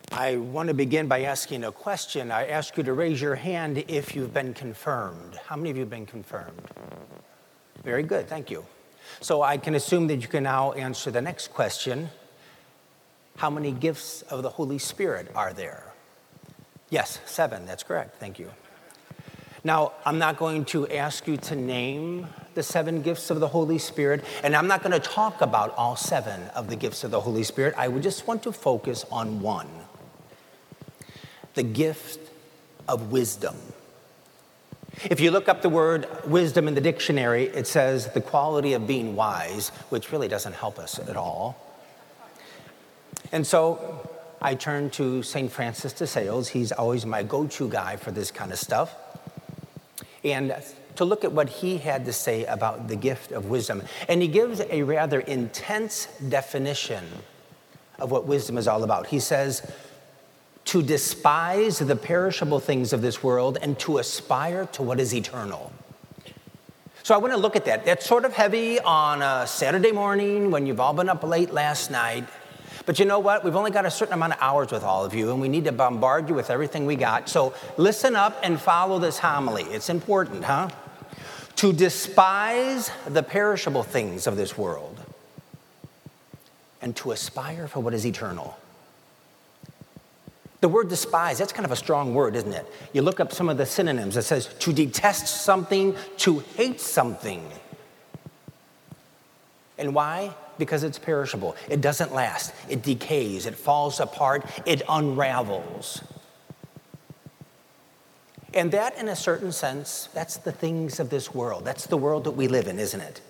I want to begin by asking a question. I ask you to raise your hand if you've been confirmed. How many of you have been confirmed? Very good, thank you. So I can assume that you can now answer the next question. How many gifts of the Holy Spirit are there? Yes, 7, that's correct, thank you. Now, I'm not going to ask you to name the 7 gifts of the Holy Spirit, and I'm not going to talk about all 7 of the gifts of the Holy Spirit. I would just want to focus on one. The gift of wisdom. If you look up the word wisdom in the dictionary, it says the quality of being wise, which really doesn't help us at all. And so I turn to St. Francis de Sales. He's always my go-to guy for this kind of stuff. And to look at what he had to say about the gift of wisdom. And he gives a rather intense definition of what wisdom is all about. He says, to despise the perishable things of this world and to aspire to what is eternal. So I want to look at that. That's sort of heavy on a Saturday morning when you've all been up late last night. But you know what? We've only got a certain amount of hours with all of you, and we need to bombard you with everything we got. So listen up and follow this homily. It's important, huh? To despise the perishable things of this world and to aspire for what is eternal. The word despise, that's kind of a strong word, isn't it? You look up some of the synonyms. It says to detest something, to hate something. And why? Because it's perishable. It doesn't last. It decays. It falls apart. It unravels. And that, in a certain sense, that's the things of this world. That's the world that we live in, isn't it?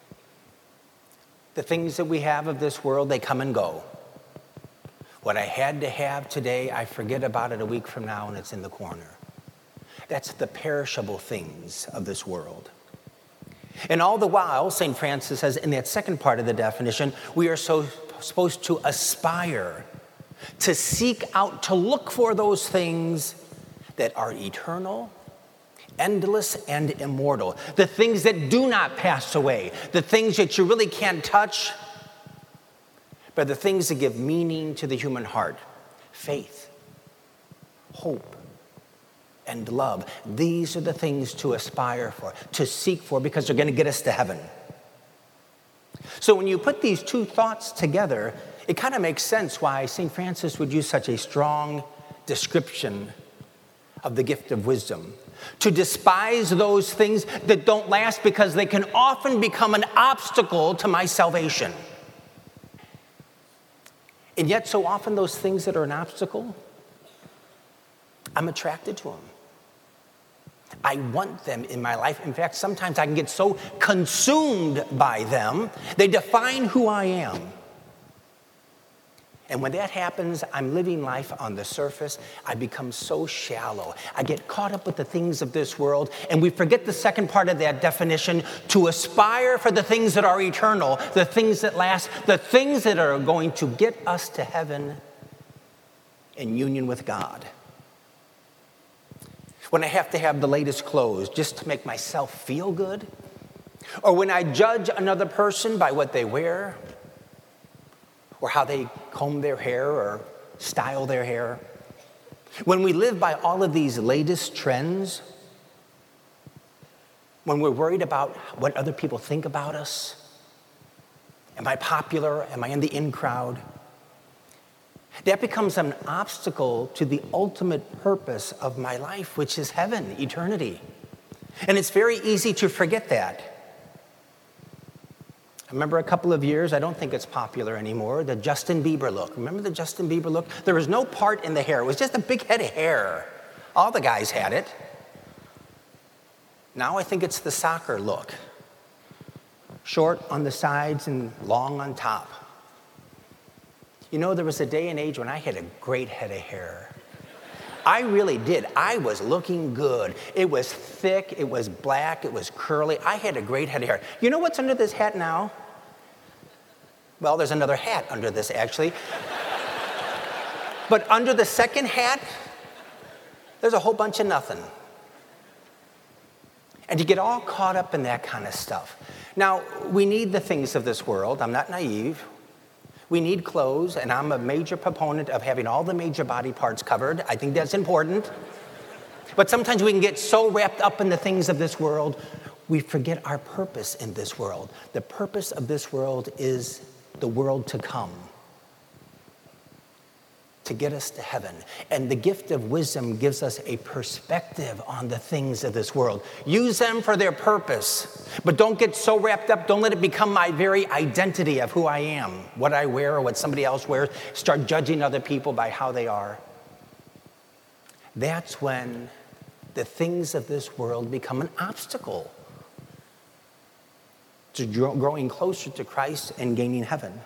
The things that we have of this world, they come and go. What I had to have today, I forget about it a week from now, and it's in the corner. That's the perishable things of this world. And all the while, St. Francis says in that second part of the definition, we are supposed to aspire, to seek out, to look for those things that are eternal, endless, and immortal. The things that do not pass away, the things that you really can't touch, but the things that give meaning to the human heart. Faith, hope, and love. These are the things to aspire for, to seek for, because they're going to get us to heaven. So when you put these two thoughts together, it kind of makes sense why St. Francis would use such a strong description of the gift of wisdom. To despise those things that don't last because they can often become an obstacle to my salvation. And yet so often those things that are an obstacle, I'm attracted to them. I want them in my life. In fact, sometimes I can get so consumed by them, they define who I am. And when that happens, I'm living life on the surface. I become so shallow. I get caught up with the things of this world, and we forget the second part of that definition, to aspire for the things that are eternal, the things that last, the things that are going to get us to heaven in union with God. When I have to have the latest clothes just to make myself feel good, or when I judge another person by what they wear, or how they comb their hair or style their hair. When we live by all of these latest trends, when we're worried about what other people think about us, am I popular? Am I in the in crowd? That becomes an obstacle to the ultimate purpose of my life, which is heaven, eternity. And it's very easy to forget that. I remember a couple of years, I don't think it's popular anymore, the Justin Bieber look. Remember the Justin Bieber look? There was no part in the hair. It was just a big head of hair. All the guys had it. Now I think it's the soccer look. Short on the sides and long on top. You know, there was a day and age when I had a great head of hair. I really did. I was looking good. It was thick, it was black, it was curly. I had a great head of hair. You know what's under this hat now? Well, there's another hat under this, actually. But under the second hat, there's a whole bunch of nothing. And you get all caught up in that kind of stuff. Now, we need the things of this world. I'm not naive. We need clothes, and I'm a major proponent of having all the major body parts covered. I think that's important. But sometimes we can get so wrapped up in the things of this world, we forget our purpose in this world. The purpose of this world is the world to come, to get us to heaven. And the gift of wisdom gives us a perspective on the things of this world. Use them for their purpose, but don't get so wrapped up. Don't let it become my very identity of who I am, what I wear or what somebody else wears. Start judging other people by how they are. That's when the things of this world become an obstacle to growing closer to Christ and gaining heaven.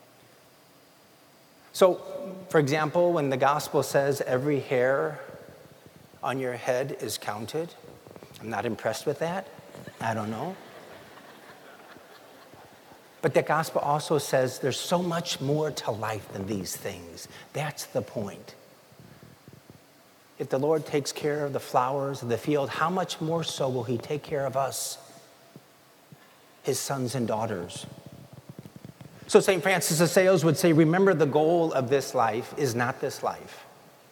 So, for example, when the gospel says every hair on your head is counted, I'm not impressed with that. I don't know. But the gospel also says there's so much more to life than these things. That's the point. If the Lord takes care of the flowers of the field, how much more so will he take care of us, his sons and daughters? So St. Francis of Sales would say, remember, the goal of this life is not this life.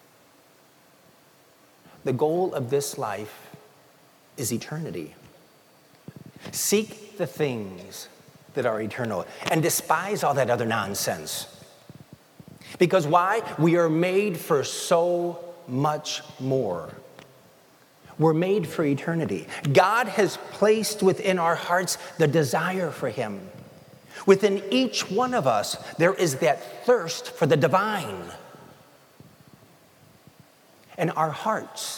The goal of this life is eternity. Seek the things that are eternal and despise all that other nonsense. Because why? We are made for so much more. We're made for eternity. God has placed within our hearts the desire for him. Within each one of us, there is that thirst for the divine. And our hearts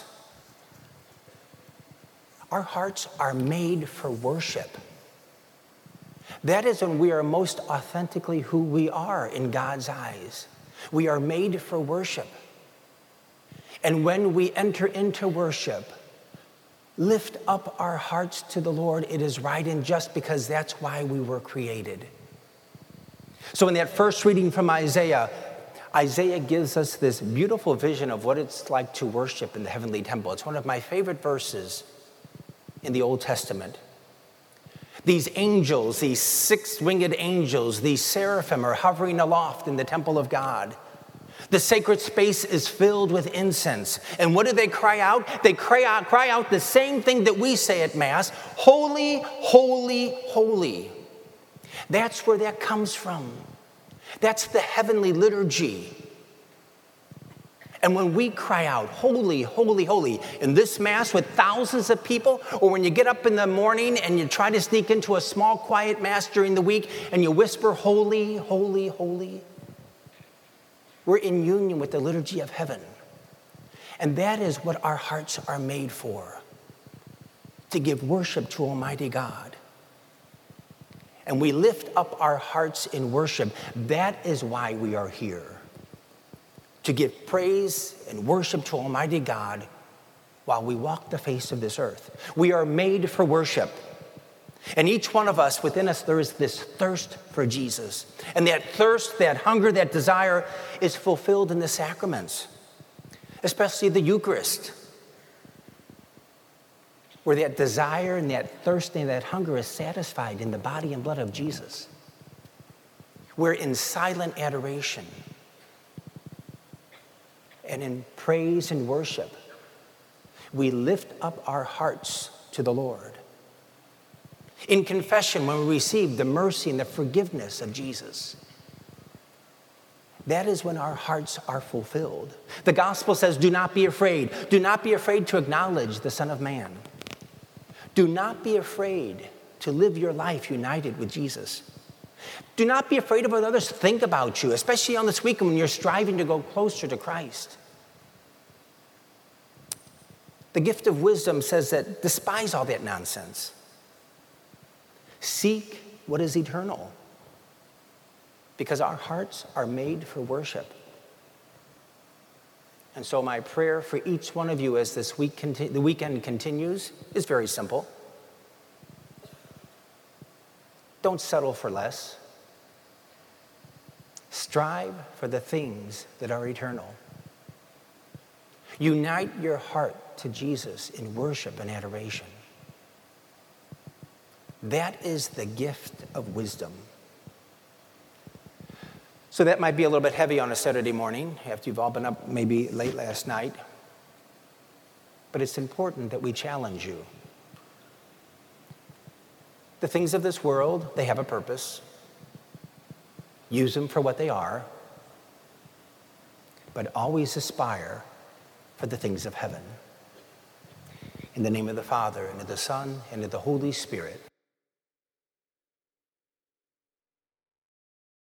are made for worship. That is when we are most authentically who we are in God's eyes. We are made for worship. And when we enter into worship, lift up our hearts to the Lord. It is right and just, because that's why we were created. So in that first reading from Isaiah, Isaiah gives us this beautiful vision of what it's like to worship in the heavenly temple. It's one of my favorite verses in the Old Testament. These angels, these six-winged angels, these seraphim are hovering aloft in the temple of God. The sacred space is filled with incense. And what do they cry out? They cry out the same thing that we say at Mass: holy, holy, holy. That's where that comes from. That's the heavenly liturgy. And when we cry out, holy, holy, holy, in this Mass with thousands of people, or when you get up in the morning and you try to sneak into a small, quiet Mass during the week and you whisper, holy, holy, holy, we're in union with the liturgy of heaven. And that is what our hearts are made for, to give worship to Almighty God. And we lift up our hearts in worship. That is why we are here, to give praise and worship to Almighty God while we walk the face of this earth. We are made for worship. And each one of us, within us, there is this thirst for Jesus. And that thirst, that hunger, that desire is fulfilled in the sacraments, especially the Eucharist, where that desire and that thirst and that hunger is satisfied in the body and blood of Jesus. We're in silent adoration and in praise and worship. We lift up our hearts to the Lord. In confession, when we receive the mercy and the forgiveness of Jesus, that is when our hearts are fulfilled. The gospel says, do not be afraid. Do not be afraid to acknowledge the Son of Man. Do not be afraid to live your life united with Jesus. Do not be afraid of what others think about you, especially on this weekend when you're striving to go closer to Christ. The gift of wisdom says that despise all that nonsense. Seek what is eternal, because our hearts are made for worship. And so my prayer for each one of you as this week the weekend continues is very simple. Don't settle for less. Strive for the things that are eternal. Unite your heart to Jesus in worship and adoration. That is the gift of wisdom. So that might be a little bit heavy on a Saturday morning after you've all been up maybe late last night. But it's important that we challenge you. The things of this world, they have a purpose. Use them for what they are. But always aspire for the things of heaven. In the name of the Father, and of the Son, and of the Holy Spirit.